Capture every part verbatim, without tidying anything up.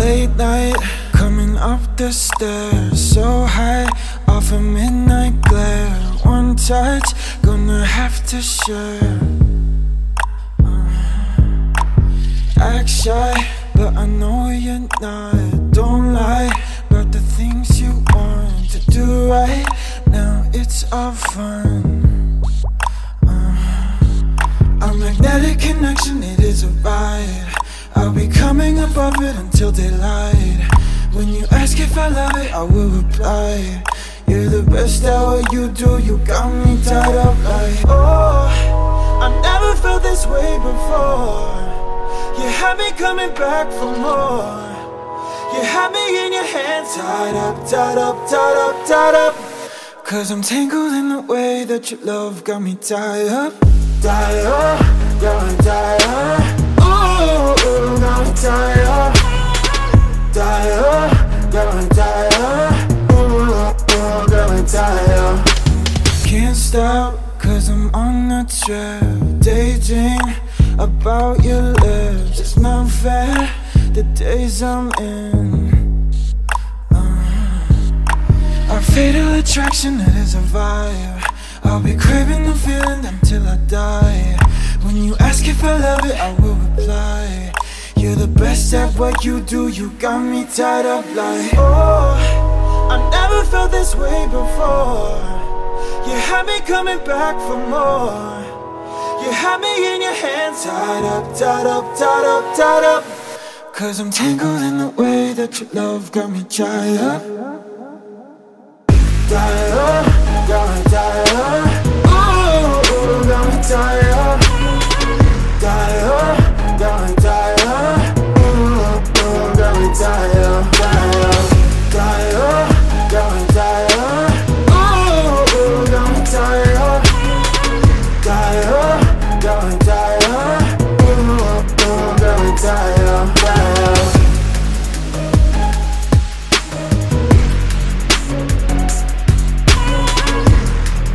late night, coming up the stairs, so high, off a midnight glare. One touch, gonna have to share. uh, Act shy, but I know you're not. Don't lie about the things you want to do right now, it's all fun. uh, A magnetic connection, it is a ride. I'll be coming above it until daylight. When you ask if I love it, I will reply. You're the best at what you do, you got me tied up like, oh, I never felt this way before. You had me coming back for more. You had me in your hands, tied up, tied up, tied up, tied up. Cause I'm tangled in the way that your love got me tied up. Tied up, got me tied up. Ooh, got me tied up. Tied up, got me tied up. Ooh, got me tied up. Can't stop, cause I'm on a trip, daydream about your lips. It's not fair, the days I'm in. uh, Our fatal attraction, it is a vibe. I'll be craving the feeling until I die. When you ask if I love it, I will reply. You're the best at what you do, you got me tied up like, oh, I never felt this way before. You had me coming back for more. You had me in your hands, tied up, tied up, tied up, tied up. Cause I'm tangled in the way that your love got me tied up. Tied up, got me tied up. Ooh, got me tied up. Tied up, got me tied up. Ooh, got me tied up, tied up. Tied up, got me tied up. Ooh, got me tied up. Tied up, got me tied up. Ooh, got me tied up, tied up.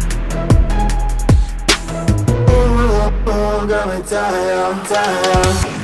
Ooh, got me tied up, tied up.